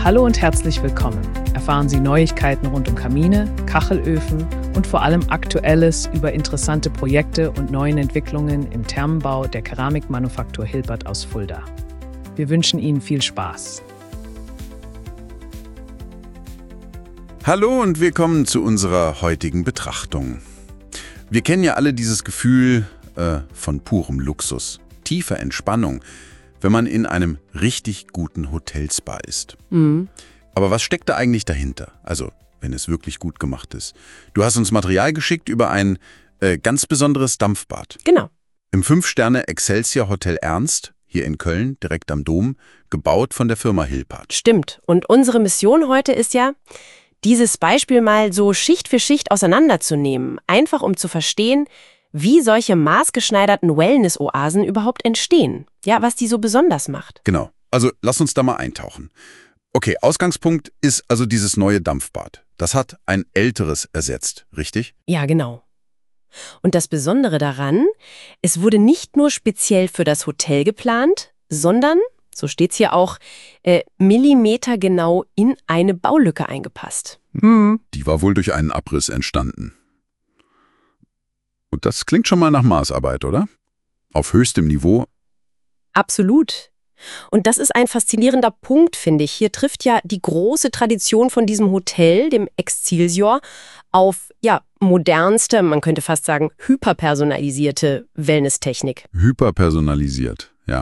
Hallo und herzlich willkommen. Erfahren Sie Neuigkeiten rund um Kamine, Kachelöfen und vor allem Aktuelles über interessante Projekte und neuen Entwicklungen im Thermenbau der Keramikmanufaktur Hilbert aus Fulda. Wir wünschen Ihnen viel Spaß. Hallo und willkommen zu unserer heutigen Betrachtung. Wir kennen ja alle dieses Gefühl von purem Luxus, tiefer Entspannung, wenn man in einem richtig guten Hotelspa ist. Mhm. Aber was steckt da eigentlich dahinter? Also, wenn es wirklich gut gemacht ist. Du hast uns Material geschickt über ein ganz besonderes Dampfbad. Genau. Im 5-Sterne Excelsior Hotel Ernst, hier in Köln, direkt am Dom, gebaut von der Firma Hilbert. Stimmt. Und unsere Mission heute ist ja, dieses Beispiel mal so Schicht für Schicht auseinanderzunehmen. Einfach um zu verstehen, wie solche maßgeschneiderten Wellness-Oasen überhaupt entstehen. Ja, was die so besonders macht. Genau. Also lass uns da mal eintauchen. Okay, Ausgangspunkt ist also dieses neue Dampfbad. Das hat ein älteres ersetzt, richtig? Ja, genau. Und das Besondere daran, es wurde nicht nur speziell für das Hotel geplant, sondern, so steht's hier auch, millimetergenau in eine Baulücke eingepasst. Die war wohl durch einen Abriss entstanden. Und das klingt schon mal nach Maßarbeit, oder? Auf höchstem Niveau. Absolut. Und das ist ein faszinierender Punkt, finde ich. Hier trifft ja die große Tradition von diesem Hotel, dem Excelsior, auf, ja, modernste, man könnte fast sagen, hyperpersonalisierte Wellnesstechnik. Hyperpersonalisiert, ja.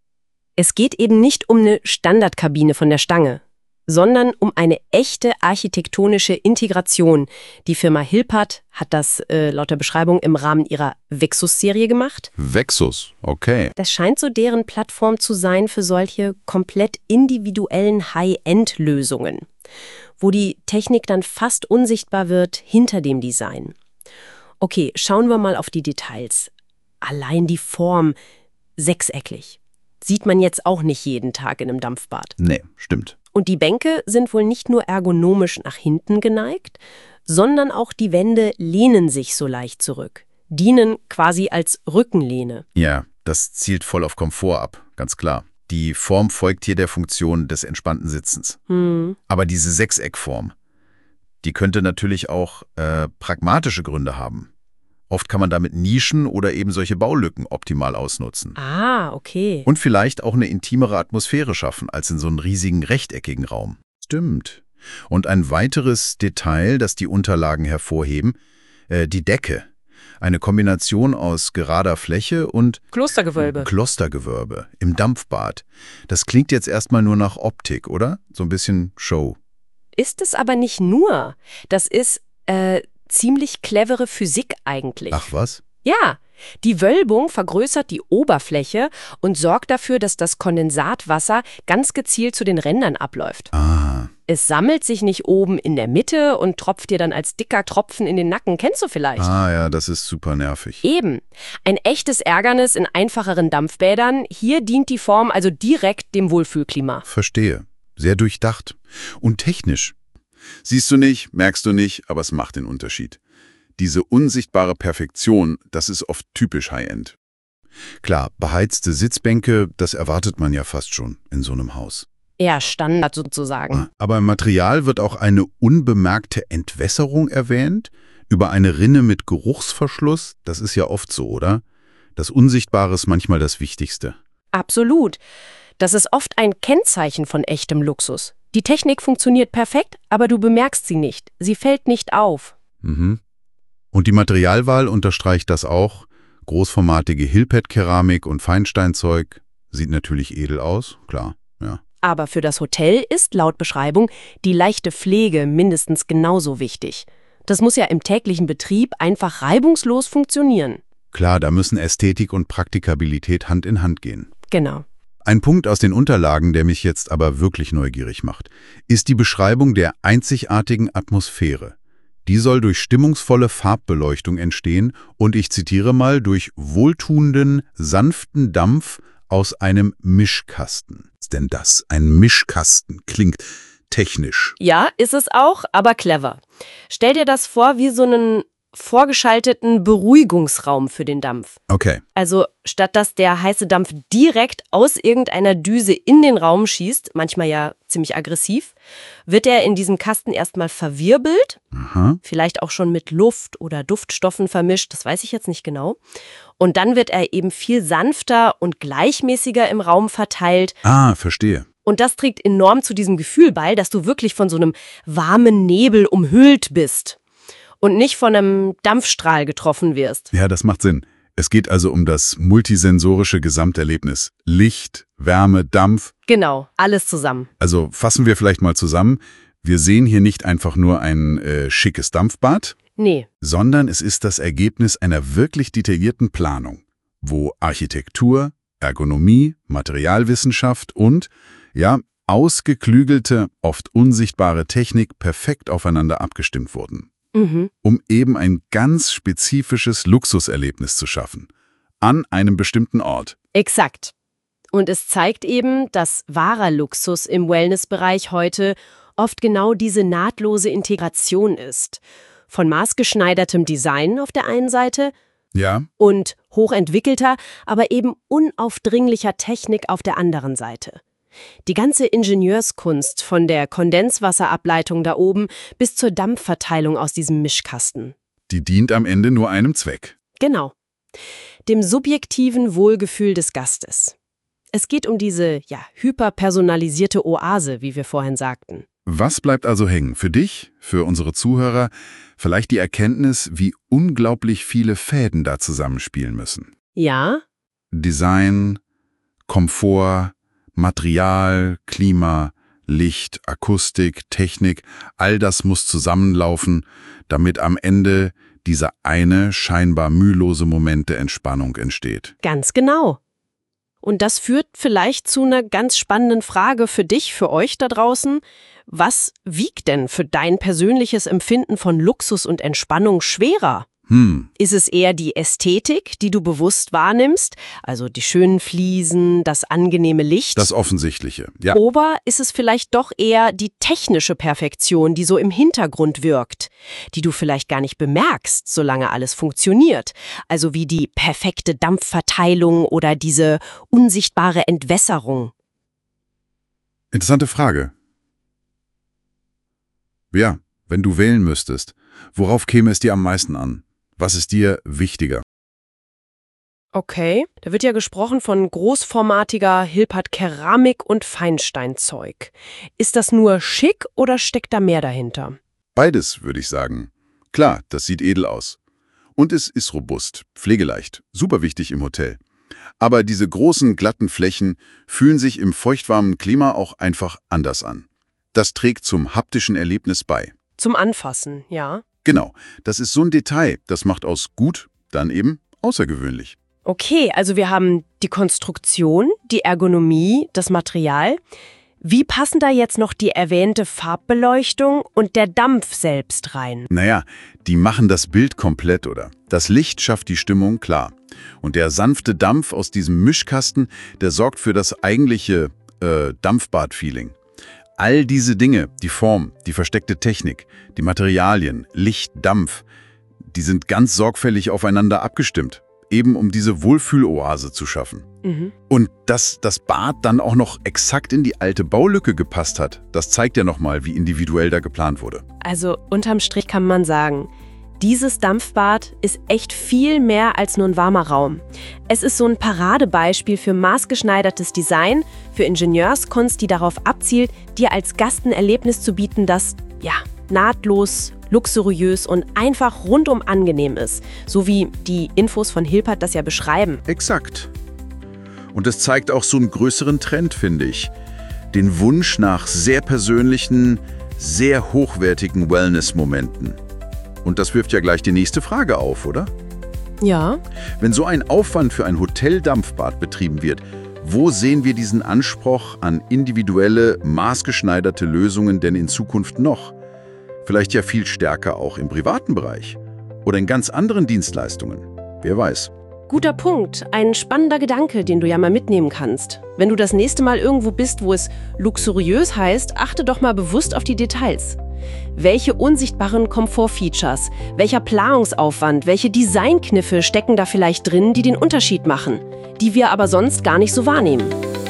Es geht eben nicht um eine Standardkabine von der Stange, sondern um eine echte architektonische Integration. Die Firma Hilbert hat das laut der Beschreibung im Rahmen ihrer Vexus-Serie gemacht. Vexus, okay. Das scheint so deren Plattform zu sein für solche komplett individuellen High-End-Lösungen, wo die Technik dann fast unsichtbar wird hinter dem Design. Okay, schauen wir mal auf die Details. Allein die Form, sechseckig, sieht man jetzt auch nicht jeden Tag in einem Dampfbad. Nee, stimmt. Und die Bänke sind wohl nicht nur ergonomisch nach hinten geneigt, sondern auch die Wände lehnen sich so leicht zurück, dienen quasi als Rückenlehne. Ja, das zielt voll auf Komfort ab, ganz klar. Die Form folgt hier der Funktion des entspannten Sitzens. Aber diese Sechseckform, die könnte natürlich auch pragmatische Gründe haben. Oft kann man damit Nischen oder eben solche Baulücken optimal ausnutzen. Ah, okay. Und vielleicht auch eine intimere Atmosphäre schaffen, als in so einem riesigen rechteckigen Raum. Stimmt. Und ein weiteres Detail, das die Unterlagen hervorheben, die Decke. Eine Kombination aus gerader Fläche und Klostergewölbe im Dampfbad. Das klingt jetzt erstmal nur nach Optik, oder? So ein bisschen Show. Ist es aber nicht nur. Das ist ziemlich clevere Physik eigentlich. Ach was? Ja, die Wölbung vergrößert die Oberfläche und sorgt dafür, dass das Kondensatwasser ganz gezielt zu den Rändern abläuft. Ah. Es sammelt sich nicht oben in der Mitte und tropft dir dann als dicker Tropfen in den Nacken. Kennst du vielleicht? Ah ja, das ist super nervig. Eben. Ein echtes Ärgernis in einfacheren Dampfbädern. Hier dient die Form also direkt dem Wohlfühlklima. Verstehe. Sehr durchdacht. Und technisch. Siehst du nicht, merkst du nicht, aber es macht den Unterschied. Diese unsichtbare Perfektion, das ist oft typisch High-End. Klar, beheizte Sitzbänke, das erwartet man ja fast schon in so einem Haus. Eher Standard sozusagen. Aber im Material wird auch eine unbemerkte Entwässerung erwähnt, über eine Rinne mit Geruchsverschluss. Das ist ja oft so, oder? Das Unsichtbare ist manchmal das Wichtigste. Absolut. Das ist oft ein Kennzeichen von echtem Luxus. Die Technik funktioniert perfekt, aber du bemerkst sie nicht. Sie fällt nicht auf. Mhm. Und die Materialwahl unterstreicht das auch. Großformatige Hilbert-Keramik und Feinsteinzeug sieht natürlich edel aus, klar, ja. Aber für das Hotel ist laut Beschreibung die leichte Pflege mindestens genauso wichtig. Das muss ja im täglichen Betrieb einfach reibungslos funktionieren. Klar, da müssen Ästhetik und Praktikabilität Hand in Hand gehen. Genau. Ein Punkt aus den Unterlagen, der mich jetzt aber wirklich neugierig macht, ist die Beschreibung der einzigartigen Atmosphäre. Die soll durch stimmungsvolle Farbbeleuchtung entstehen und ich zitiere mal, durch wohltuenden, sanften Dampf aus einem Mischkasten. Was ist denn das? Ein Mischkasten klingt technisch. Ja, ist es auch, aber clever. Stell dir das vor wie so einen vorgeschalteten Beruhigungsraum für den Dampf. Okay. Also statt dass der heiße Dampf direkt aus irgendeiner Düse in den Raum schießt, manchmal ja ziemlich aggressiv, wird er in diesem Kasten erstmal verwirbelt, vielleicht auch schon mit Luft oder Duftstoffen vermischt, das weiß ich jetzt nicht genau. Und dann wird er eben viel sanfter und gleichmäßiger im Raum verteilt. Ah, verstehe. Und das trägt enorm zu diesem Gefühl bei, dass du wirklich von so einem warmen Nebel umhüllt bist und nicht von einem Dampfstrahl getroffen wirst. Ja, das macht Sinn. Es geht also um das multisensorische Gesamterlebnis. Licht, Wärme, Dampf. Genau, alles zusammen. Also fassen wir vielleicht mal zusammen. Wir sehen hier nicht einfach nur ein schickes Dampfbad, Nee, sondern es ist das Ergebnis einer wirklich detaillierten Planung, wo Architektur, Ergonomie, Materialwissenschaft und, ja, ausgeklügelte, oft unsichtbare Technik perfekt aufeinander abgestimmt wurden, um eben ein ganz spezifisches Luxuserlebnis zu schaffen, an einem bestimmten Ort. exakt. Und es zeigt eben, dass wahrer Luxus im Wellnessbereich heute oft genau diese nahtlose Integration ist. Von maßgeschneidertem Design auf der einen Seite Ja, und hochentwickelter, aber eben unaufdringlicher Technik auf der anderen Seite. Die ganze Ingenieurskunst von der Kondenswasserableitung da oben bis zur Dampfverteilung aus diesem Mischkasten. die dient am Ende nur einem Zweck. Genau. Dem subjektiven Wohlgefühl des Gastes. Es geht um diese, hyperpersonalisierte Oase, wie wir vorhin sagten. Was bleibt also hängen? Für dich, für unsere Zuhörer, vielleicht die Erkenntnis, wie unglaublich viele Fäden da zusammenspielen müssen. Ja, Design, Komfort, Material, Klima, Licht, Akustik, Technik, all das muss zusammenlaufen, damit am Ende dieser eine scheinbar mühelose Moment der Entspannung entsteht. ganz genau. Und das führt vielleicht zu einer ganz spannenden Frage für dich, für euch da draußen. Was wiegt denn für dein persönliches Empfinden von Luxus und Entspannung schwerer? Ist es eher die Ästhetik, die du bewusst wahrnimmst, also die schönen Fliesen, das angenehme Licht? Das Offensichtliche, ja. Oder ist es vielleicht doch eher die technische Perfektion, die so im Hintergrund wirkt, die du vielleicht gar nicht bemerkst, solange alles funktioniert? Also wie die perfekte Dampfverteilung oder diese unsichtbare Entwässerung. Interessante Frage. Ja, wenn du wählen müsstest, worauf käme es dir am meisten an? Was ist dir wichtiger? Okay, da wird ja gesprochen von großformatiger Hilpert-Keramik und Feinsteinzeug. Ist das nur schick oder steckt da mehr dahinter? Beides, würde ich sagen. Klar, das sieht edel aus. Und es ist robust, pflegeleicht, super wichtig im Hotel. Aber diese großen, glatten Flächen fühlen sich im feuchtwarmen Klima auch einfach anders an. Das trägt zum haptischen Erlebnis bei. Zum Anfassen, ja. Genau, das ist so ein Detail, das macht aus gut, dann eben außergewöhnlich. Okay, also wir haben die Konstruktion, die Ergonomie, das Material. Wie passen da jetzt noch die erwähnte Farbbeleuchtung und der Dampf selbst rein? Naja, die machen das Bild komplett, oder? Das Licht schafft die Stimmung, klar. Und der sanfte Dampf aus diesem Mischkasten, der sorgt für das eigentliche Dampfbad-Feeling. All diese Dinge, die Form, die versteckte Technik, die Materialien, Licht, Dampf, die sind ganz sorgfältig aufeinander abgestimmt, eben um diese Wohlfühloase zu schaffen. Und dass das Bad dann auch noch exakt in die alte Baulücke gepasst hat, das zeigt ja nochmal, wie individuell da geplant wurde. Also unterm Strich kann man sagen, dieses Dampfbad ist echt viel mehr als nur ein warmer Raum. Es ist so ein Paradebeispiel für maßgeschneidertes Design, für Ingenieurskunst, die darauf abzielt, dir als Gast ein Erlebnis zu bieten, das, nahtlos, luxuriös und einfach rundum angenehm ist. So wie die Infos von Hilpert das ja beschreiben. Exakt. Und es zeigt auch so einen größeren Trend, finde ich. Den Wunsch nach sehr persönlichen, sehr hochwertigen Wellness-Momenten. Und das wirft ja gleich die nächste Frage auf, oder? Ja. Wenn so ein Aufwand für ein Hoteldampfbad betrieben wird, wo sehen wir diesen Anspruch an individuelle, maßgeschneiderte Lösungen denn in Zukunft noch? Vielleicht ja viel stärker auch im privaten Bereich oder in ganz anderen Dienstleistungen. Wer weiß. Guter Punkt. Ein spannender Gedanke, den du ja mal mitnehmen kannst. Wenn du das nächste Mal irgendwo bist, wo es luxuriös heißt, achte doch mal bewusst auf die Details. Welche unsichtbaren Komfortfeatures, welcher Planungsaufwand, welche Designkniffe stecken da vielleicht drin, die den Unterschied machen, die wir aber sonst gar nicht so wahrnehmen?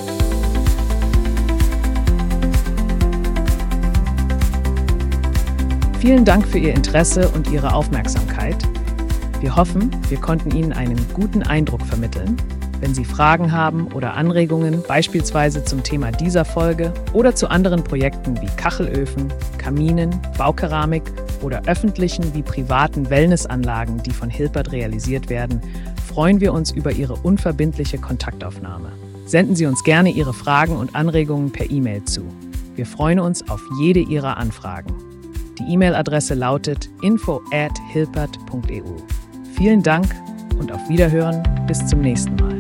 Vielen Dank für Ihr Interesse und Ihre Aufmerksamkeit. Wir hoffen, wir konnten Ihnen einen guten Eindruck vermitteln. Wenn Sie Fragen haben oder Anregungen, beispielsweise zum Thema dieser Folge oder zu anderen Projekten wie Kachelöfen, Kaminen, Baukeramik oder öffentlichen wie privaten Wellnessanlagen, die von Hilbert realisiert werden, freuen wir uns über Ihre unverbindliche Kontaktaufnahme. Senden Sie uns gerne Ihre Fragen und Anregungen per E-Mail zu. Wir freuen uns auf jede Ihrer Anfragen. Die E-Mail-Adresse lautet info@hilbert.eu. Vielen Dank und auf Wiederhören. Bis zum nächsten Mal.